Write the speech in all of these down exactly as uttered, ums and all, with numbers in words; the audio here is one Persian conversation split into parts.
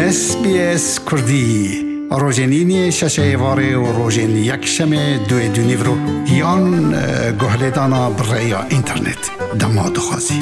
اس بی اس کردی روزنینی ششه واره و روزن یک شمه دوی دونی برو یان گهلیدانا برای اینترنت دما دخوازی.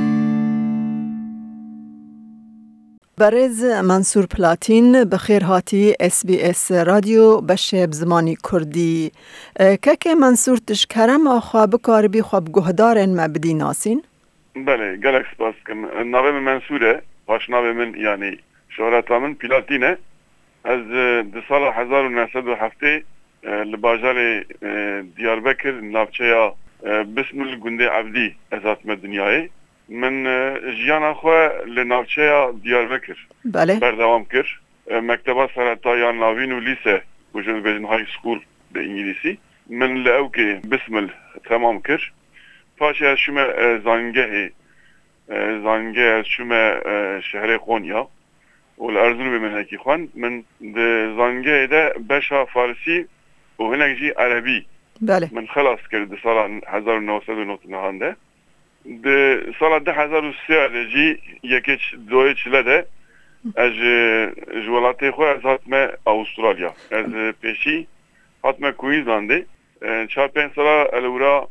برز منصور پلاتین بخیر هاتی اس بی اس رادیو بشه زمانی کردی که منصور تشکرم آخوا بکار بی خواب گهدارن مبدی ناسین؟ بله گلک سپاس کم ناوه من منصوره باش ناوه من یعنی شهرت من پلاتینه از ده سال هزار و نهصد و هفت لباجار دیاربکر ناوچه بسم الگنده عبدی ازات دنیای من جیان خو لناوچه دیاربکر بله بردوام کرد مکتبه سرطایا ناوین و لیسه وجود بجن های سکول به انگلیسی من لأوکه بسم تمام کرد پاشه شما زانگه زانگه شما شهر قونیا والأرزل بمن هيك خوان من زانجه ده بشا فارسي وهناك جي عربي بله من خلاص كده صار هزار ونوصل ونوصل ده ده صار ده هزار وسيا جي يكش دويتش لده اج جولاتي خو از هاتما استراليا از بيشي هاتما كوينزلاند چهار سال الورا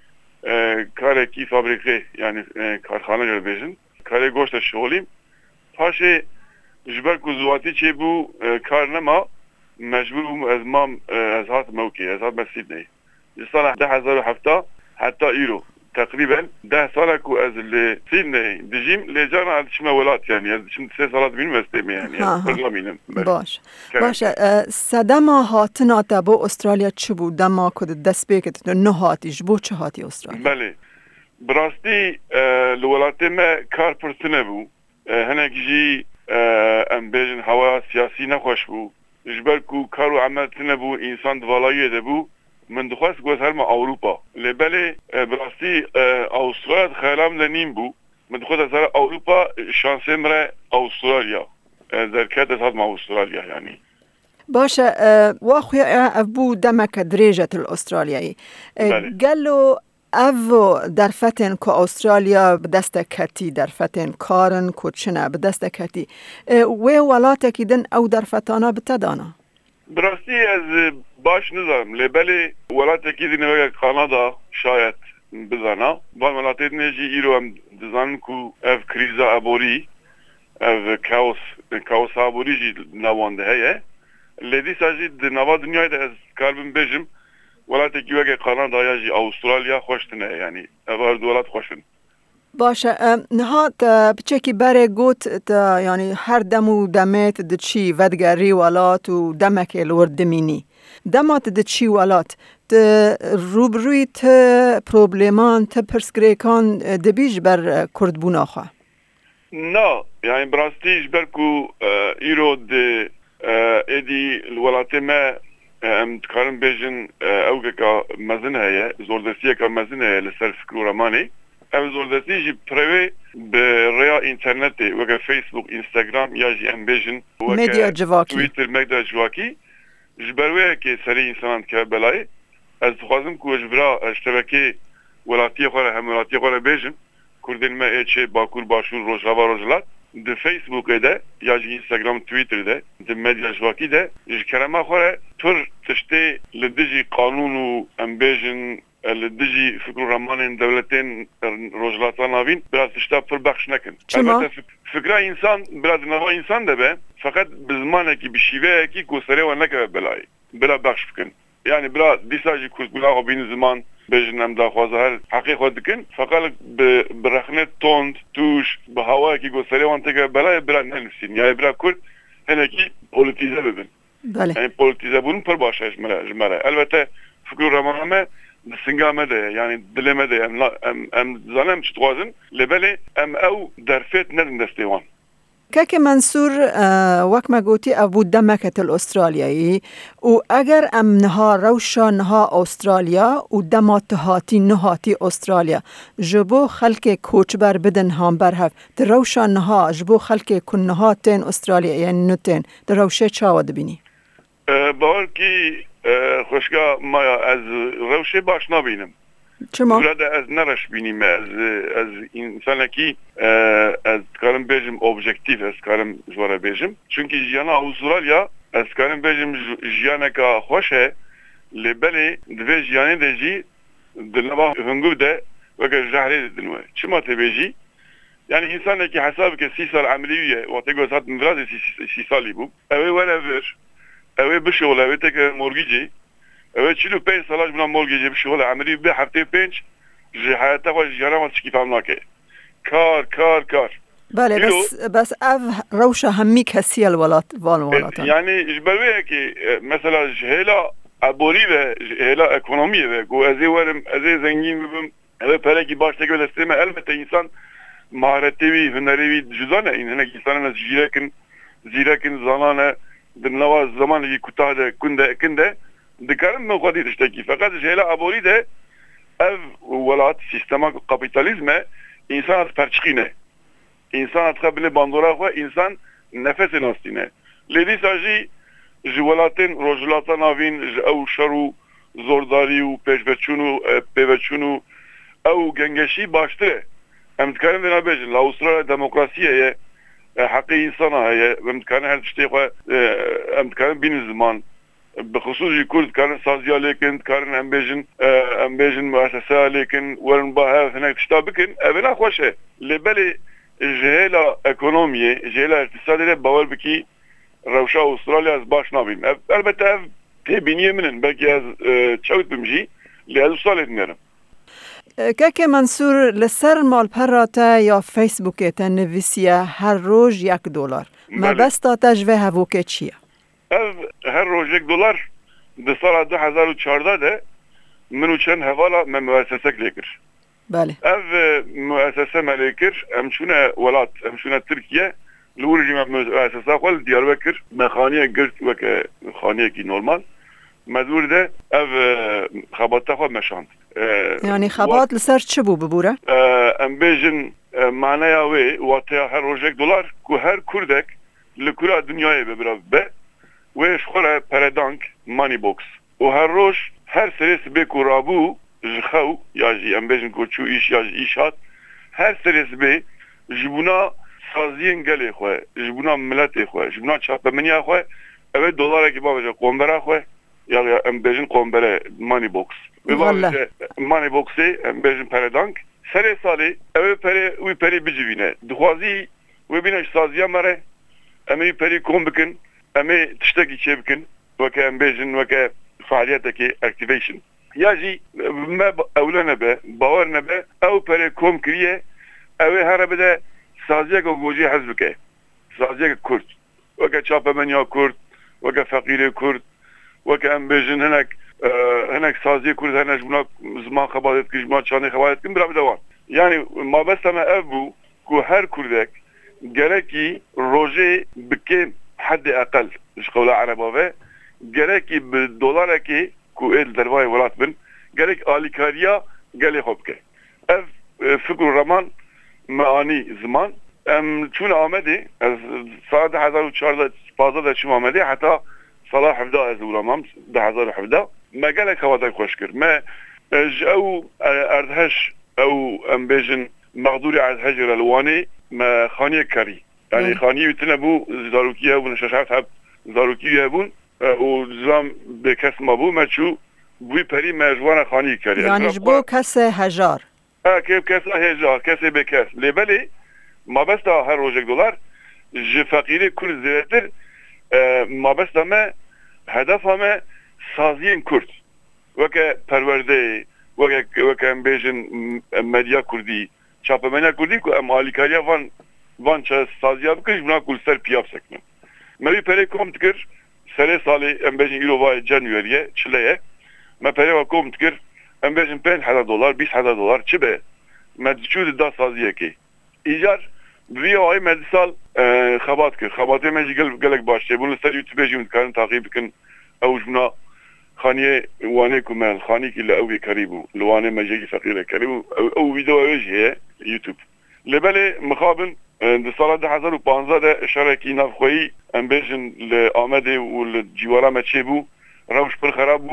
کار کی فابریکه یعنی کارخانه جل بیشن کار گوشت شغلیم پاشه جبر کوزواتی چه بو کار نما مجبور از ما از هات موکی از هات مسیدنی سال ده هزار و هفته حتی ایرو تقریبا ده سال کو از ل سیدنی دجیم لجان از شما ولات یعنی از شما سه سالات بین مستمی یعنی برنامه‌ام باش باش صدما هاتنا تبو استرالیا چه بود دما کد دست بکت نه هاتی جبو چه هاتی استرالیا بله براستی الولات ما کار پرتنه بو هناك جي ام بيجن هوا سياسي نخوش بو جبر كو كارو عملتنا بو انسان دوالايه ده بو من دخواست گوز هرما اوروبا لبالي براستي اوستراليا خيالام لنين بو من دخواست هزار اوروبا شانسي مرا اوستراليا دركات هاد مع استراليا يعني باشه واخويا ابو دمك دريجة الاسترالياي قالوا او در فتن که استرالیا به دست کتی در فتن کارن کوچنه به دست کتی و ولاته که دن او در فتانا بتدانا براستی از باش نظرم لبلی ولاته که دن وگه کانادا شاید بزانا با ولاته نجی ایرو هم دزان که او کریزا ابوری او کاوس کاوس ابوری جی نوانده هیه لیدی ساجی نوا دنیای ده از کاربن بجم ولاته کی وگه کانادا یا جی استرالیا خوشتنه یعنی اوار دولت خوشن باشه نهات بچکی بره گوت یعنی هر دمو دمت د چی ودگری ولات و دمک الوردمینی دمات د چی ولات د روبروی ت پروبلمان ت پرسکریکان د بیج بر کرد بوناخه نه یعنی براستیش برکو ایرو د ادی الولاته ما ام تكارن بيجن اوكا كا مزن هي زوردسيه كا مزن هي لسر فكرو رماني ام زوردسيه جي بريوي بريا انترنت وكا فيسبوك انستغرام يا جي ام بيجن ميديا جواكي تويتر ميديا جواكي جبروي كي سري انسان كبلاي از خوازم كو جبرا اشتبكي ولاتي خورا هم ولاتي خورا بيجن كردن ما ايچه باكور باشور روجاوا روجلات de Facebook ده یا جی اینستاگرام توییتر ده de مدیا جواکی ده جکرما خوره تر تشتی لدجی قانون و امبیجن لدجی فکر رمان دولتین روجلاتان آوین براز تشتا پر بخش نکن البته فکر انسان براز نوا انسان ده به فقط بزمانه کی بشیوه کی گستره و نکه بلای بلا بخش بکن yani biraz disajı kuzgulağı o bin zaman bejnem daha fazla her hakik dikin fakat bırakne ton tuş bu hava ki gösteriyor anteka belaya biraz nelsin yani biraz kurt heneki politize bebin yani politize bunun per başa jmara jmara elbette fikir ramaname singame de yani dileme de em em zanem çıtwazın lebeli em ev derfet nedin destevan که منصور وقت ما گوتی ابو دمکت الاسترالیایی و اگر امنها روشا نها استرالیا و دمات هاتی نهاتی استرالیا جبو خلق کوچبر بدن هم برهف در روشا نها جبو خلق کنهاتین استرالیا یعنی نتین در روشه چاواد بینی باور کی خوشگاه مایا از روشه باش نبینم چما؟ burada ez neraş binîm ez ez insanekî ez dikarim bêjim objektif ez karim ji we re bêjim çünkü jiyana Avustralya ez karim bêjim jiyaneka xweş e lê belê divê jiyanê de jî di nava hungur de weke jehrê didin we çima têbêjî yani insanekî hesab bike sî sal emelî ye watê got hatin virazê sî salî bû ew ê were vir ew ê bişoğle ew ê teke morgîcê ew ê çîl û pênc salaj bûna morgîcê bişoğle emelî bê heftê pênc ji hayata xwe jiyana wan tişkî fam nake kar kar kar بله بس بس اف روشا همي كسي الولات والولات yani ji ber wê ki mesela ji hêla ebolî ve ji hêla ekonomiyê ve ku ez ê werim ez ê zengîn bibim ev ê perekî baş teke destê me elbette insan maharetê wî hunerê wî juda ne hinek insanan ez jîrekin zîrekin zanane di nava zamanekî kutah de kun de ekin de dikarin min xwedî tiştekî feqet ji hêla ebolî de ev welat sistema kapitalizme insan ez perçixîne İnsan atka bile bandora xwe insan nefesê nastîne. Lê dîsa jî ji welatên rojhilata navîn ji ew şer û zordarî û pêşveçûn û pêveçûn û ew gengeşî baştir e. Em dikarin vê nebêjin li Avustralya demokrasiyê ye heqê insana heye em dikarin her tiştê xwe em dikarin bînin ziman bixusûs jî Kurd dikarin saziya lêkin dikarin em bêjin em bêjin müesseseya lêkin werin bahev hinek tişta bikin ev ê naxweş e. Lê belê ji hêla ekonomiyê ji hêla îqtisadê de bawer bikî rewşa Avustralya ez baş nabîm ev elbette ev têbîniyê min in belkî ez çewt bim jî lê ez salê dinêrim Keke Mansûr li ser malpera te ya Facebookê te nivîsiye her roj yek dolar mebesta te ji vê hevokê çi ye? Ev her roj yek dolar di sala du hezar û çarda de min û çend hevala me müessesek lê kir بله ev müessese me lê kir em çûne welat em çûne Tirkiye li wir jî me müessesa xwe li Diyarbekir me xaniye girt weke xaniyekî normal me dûr de ev xebata xwe meşand yani xebat li ser çi bû bibûre? em bêjin maneya wê wateya her rojek dolar ku her Kurdek li kura dünyayê be birav be wê ji xwe re peredank money box û her roj her serê sibê ku rabû ji xew ya jî em bêjin ku çû îş ya jî îş hat her serê sibê ji bûna saziyên gelê xwe ji bûna miletê xwe ji bûna çapemeniya xwe ev ê dolarekî babeje qombera xwe ya em bêjin qombere money box vê babeje money boxê em bêjin peredank serê salê ev ê perê wî perê bicivîne dixwazî wê bîne ji saziya me re em ê perê kom bikin em ê tiştekî çê bikin weke em bêjin weke faaliyetekê activation ya jî me ewle nebe bawer nebe ew perê kom kiriye ew ê here bide saziyeka gojî hez bike saziyeka Kurd weke çapemeniya Kurd weke feqîrê Kurd weke em bêjin hinek hinek saziyê Kurd hene ji bûna ziman xebat dikin ji bûna çanê xebat dikin bira bide wan yani mabesta me ev bû ku her Kurdek gerekî rojê bike heddê eqel ji qewla ereba ve gerekî bi dolarekê ku êl dervayê welat bin gerek alîkariya gelê xwe bike ev fikr û reman me anî ziman em çûne Amedê ez sala di hezar û çarda paza de çûm Amedê heta sala hevda ez uramam di hezar û hevda me gelek hevatek xweş kir me ji ew erdheş ew em bêjin mexdûrê erdhejê re li Wanê me xaniyek kerî yani xaniyê wî tune bû zarokî hebûn şeş heft heb zarokî wî hebûn û zilam bê kes mabû me çû wî perî me ji wan re xaniyê kerî yani ji bo kesê hejar kê kesa hêjar kesê bê kes lê belê mabesta her rojek dolar ji feqîrê Kurd zêdetir mabesta me hedefa me saziyên Kurd weke perwerdeyê weke weke em bêjin medya Kurdî çapemeniya Kurdî ku em alîkariya van van çe saziya bikin ji bûna ku li ser piyaf sekinin me wî perê kom dikir serê salê em bêjin îro vayê Januaryê çileyê me perê wa kom dikir em bêjin pênc hezar dolar bîst hezar dolar çi be me diçû di da saziyekê îcar vî ayê me dîsal xebat kir xebatê me jî gelek baş çê bûn li ser YouTubeê jî dikarin taqî bikin ew ji bûna xaniyê Wanê ku me xanîkî li ew ê kerî bû li Wanê me jêkî feqîrê kerî bû ew vîdeo ew jî heye YouTube lê belê mixabin di sala di hezar û panza de şerekî navxweyî em bêjin li Amedê û li cîwara me çê bû rewş pir xerab bû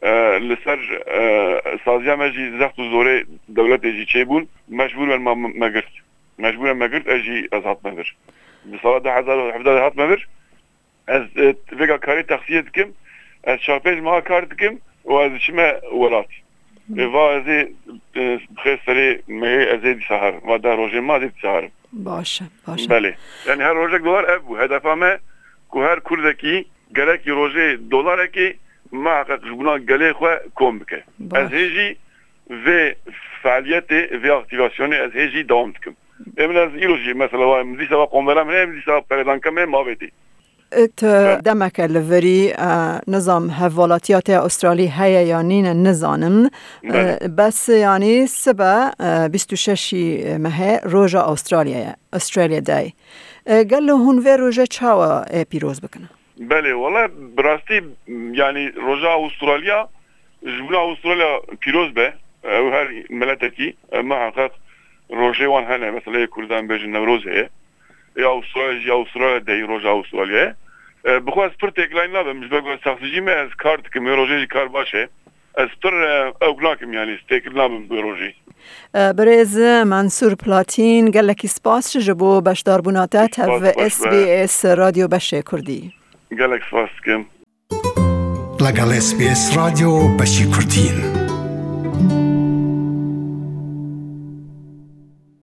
لسر سازیا مجی زخت و زوره دولت اجی چه بون مجبور من مگرد مجبور مگرد اجی از هات مبر بسال ده هزار و هفده هات مبر از وگا کاری تخصیت کم از شارپیج ما کار دکم و از شما ولات و از بخیر سری مهی از دی سهر و در روژه ما دی سهر باشه باشه بله یعنی هر روژه دلار ابو هدف همه که هر کردکی گرکی روژه دلاره که ما حقیق جبنا گله خواه کم بکه از هیجی و فعالیت و اکتیواسیون از هیجی دوام دکم امن از ایروژی مثلا مزی سبا قنبله منه مزی سبا پریدان کمه ما بیتی ات دمك الفري نظام هفولاتيات استرالي هيا يعني نظام بس يعني سبا بیست و شش ماه روجا استراليا استراليا داي قال له هون في روجا چاوا پیروز بکنه بله والله براستی يعني روجا استراليا جبنا استراليا پیروز به و هر ملتکی ما حقیق روجا وان هنه مثلا کردان بیجن نوروز هي یا استرالیا یا استرالیا دی روجا استرالیا بخواست پر تکلاین نبم مش بگو سخصیجی می از کارت که می روژی کار باشه از پر اوگلاکم یعنی استیکل نبم بی روژی برز منصور پلاتین گل لکی سپاس جبو بشدار بوناتت و اس بی اس رادیو بشه کردی گل لکی سپاس کم لگل اس بی اس رادیو بشه کردین